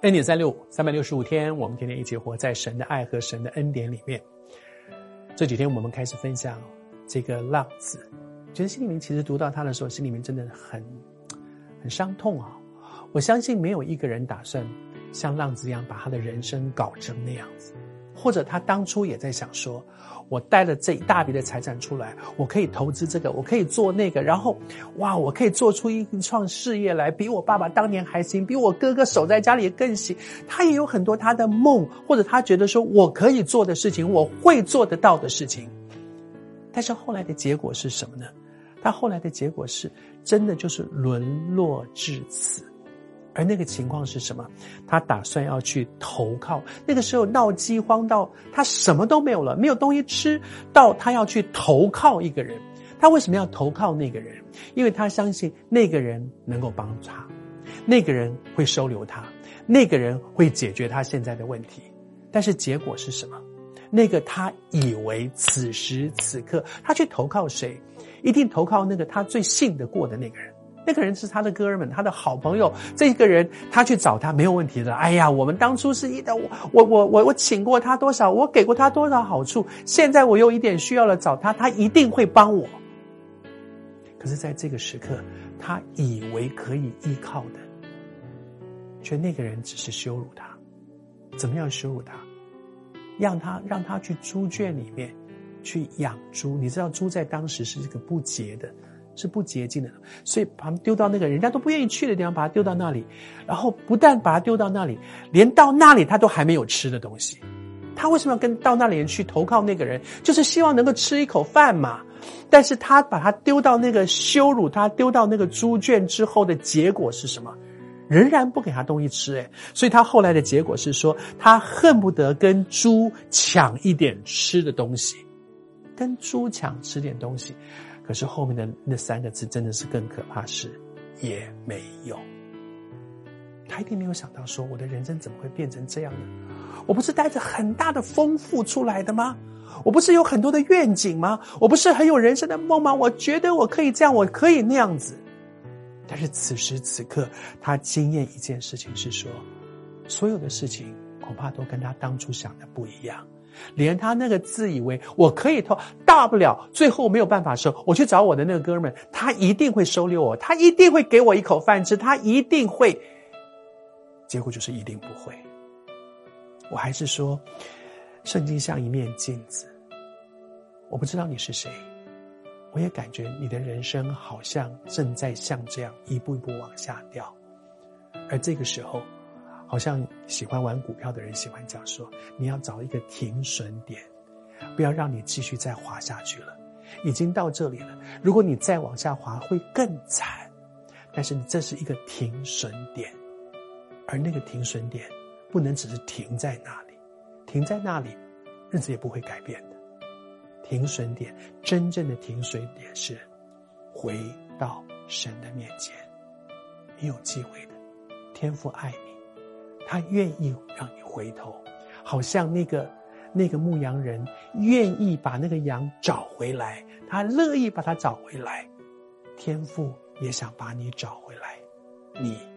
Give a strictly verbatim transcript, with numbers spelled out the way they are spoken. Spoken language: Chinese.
恩典三六五，三百六十五天，我们天天一起活在神的爱和神的恩典里面。这几天我们开始分享这个浪子，觉得心里面其实读到他的时候，心里面真的很很伤痛啊。我相信没有一个人打算像浪子一样把他的人生搞成那样子，或者他当初也在想说，我带了这一大笔的财产出来，我可以投资这个，我可以做那个，然后哇，我可以做出一创事业来，比我爸爸当年还行，比我哥哥守在家里更行。他也有很多他的梦，或者他觉得说我可以做的事情，我会做得到的事情。但是后来的结果是什么呢？他后来的结果是真的就是沦落至此。而那个情况是什么？他打算要去投靠，那个时候闹饥荒到他什么都没有了，没有东西吃，到他要去投靠一个人。他为什么要投靠那个人？因为他相信那个人能够帮助他，那个人会收留他，那个人会解决他现在的问题。但是结果是什么？那个他以为此时此刻他去投靠谁？一定投靠那个他最信得过的那个人。那个人是他的哥们，他的好朋友。这个人他去找他没有问题的。哎呀，我们当初是一的，我我我我我请过他多少，我给过他多少好处，现在我有一点需要了，找他，他一定会帮我。可是在这个时刻，他以为可以依靠的，却那个人只是羞辱他。怎么样羞辱他？让他让他去猪圈里面去养猪。你知道猪在当时是这个不洁的，是不洁净的，所以把他们丢到那个人家都不愿意去的地方，把他丢到那里，然后不但把他丢到那里，连到那里他都还没有吃的东西。他为什么要跟到那里人去投靠那个人？就是希望能够吃一口饭嘛。但是他把他丢到那个羞辱他，丢到那个猪圈之后的结果是什么？仍然不给他东西吃诶。所以他后来的结果是说，他恨不得跟猪抢一点吃的东西，跟猪抢吃点东西。可是后面的那三个字真的是更可怕，是也没有。他一定没有想到说，我的人生怎么会变成这样呢？我不是带着很大的丰富出来的吗？我不是有很多的愿景吗？我不是很有人生的梦吗？我觉得我可以这样，我可以那样子。但是此时此刻，他经验一件事情是说，所有的事情恐怕都跟他当初想的不一样。连他那个自以为我可以投，大不了最后没有办法的时候，我去找我的那个哥们，他一定会收留我，他一定会给我一口饭吃，他一定会，结果就是一定不会。我还是说，圣经像一面镜子，我不知道你是谁，我也感觉你的人生好像正在像这样一步一步往下掉。而这个时候，好像喜欢玩股票的人喜欢这样说，你要找一个停损点，不要让你继续再滑下去了，已经到这里了，如果你再往下滑会更惨。但是这是一个停损点，而那个停损点不能只是停在那里，停在那里日子也不会改变的。停损点，真正的停损点是回到神的面前。你有机会的，天父爱你，他愿意让你回头，好像那个那个牧羊人愿意把那个羊找回来，他乐意把它找回来。天父也想把你找回来，你